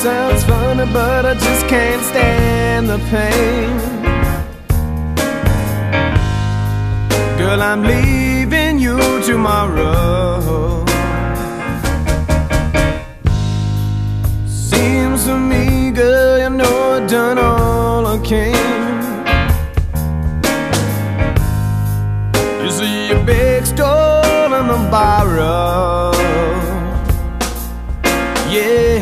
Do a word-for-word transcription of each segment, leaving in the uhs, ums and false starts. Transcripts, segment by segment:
sounds funny, but I just can't stand the pain. Girl, I'm leaving you tomorrow. Seems to me, girl, you know I've done all I can. You see a big stone and a borrow. Yeah,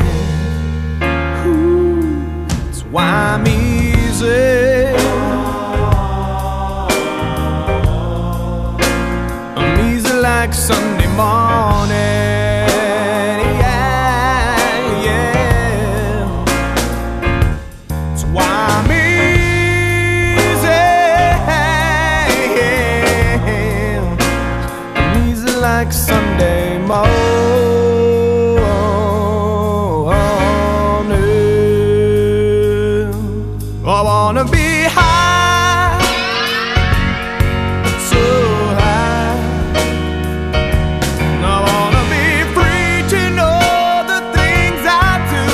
ooh, that's why I'm easy. I'm easy like Sunday morning. Yeah, yeah, that's why I'm easy. I'm easy like Sunday morning. I wanna be high, so high. I wanna be free to know the things I do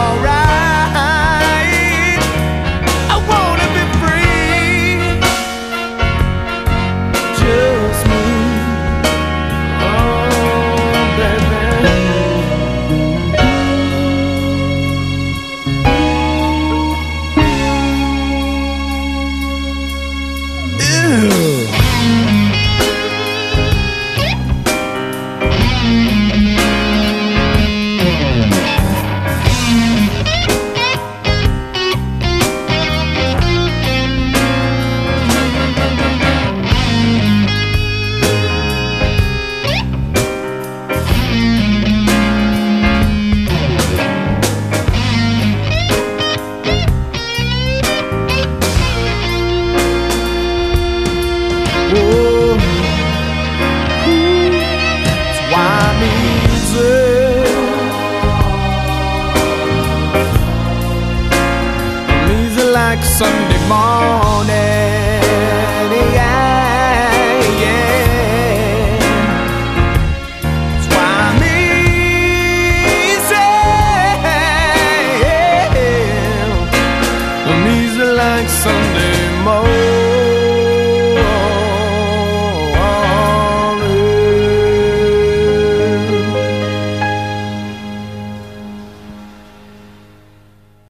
alright. I wanna be free, just me. Oh, baby. Like Sunday morning, yeah, yeah. That's why I'm easy. I'm easy like Sunday.